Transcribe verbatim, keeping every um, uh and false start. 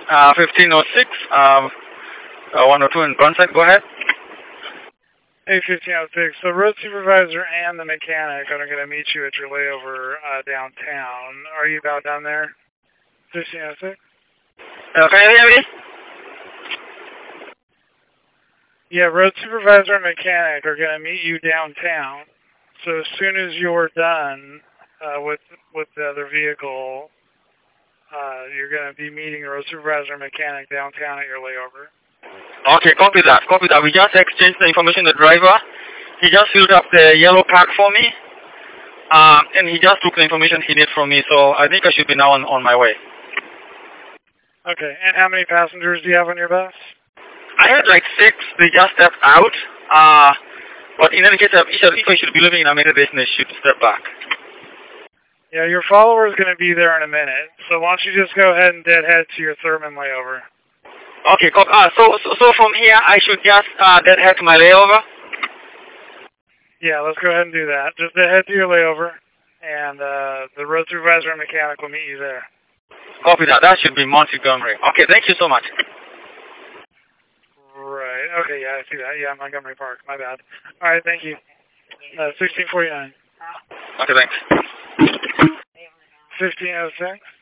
Uh, fifteen oh six, um, uh, one oh two in Burnside, go ahead. Hey, fifteen oh six. So road supervisor and the mechanic are going to meet you at your layover uh, downtown. Are you about done there? fifteen oh six? Uh, can you hear me? Yeah, road supervisor and mechanic are going to meet you downtown. So as soon as you're done uh, with with the other vehicle, uh, you're going to be meeting the road supervisor and mechanic downtown at your layover. Okay, copy that, copy that. We just exchanged the information with the driver. He just filled up the yellow card for me. Um, and he just took the information he needed from me, so I think I should be now on, on my way. Okay, and how many passengers do you have on your bus? I had like six, they just stepped out. Uh, but in any case, if I should be living in America, they should step back. Yeah, your follower is going to be there in a minute, so why don't you just go ahead and deadhead to your Thurman layover. Okay, uh, so, so so from here, I should just uh, deadhead to my layover? Yeah, let's go ahead and do that. Just deadhead to your layover, and uh, the road supervisor and mechanic will meet you there. Copy that. That should be Montgomery. Okay, thank you so much. Right. Okay, yeah, I see that. Yeah, Montgomery Park. My bad. All right, thank you. Uh, sixteen forty-nine. Okay, thanks. fifteen oh six.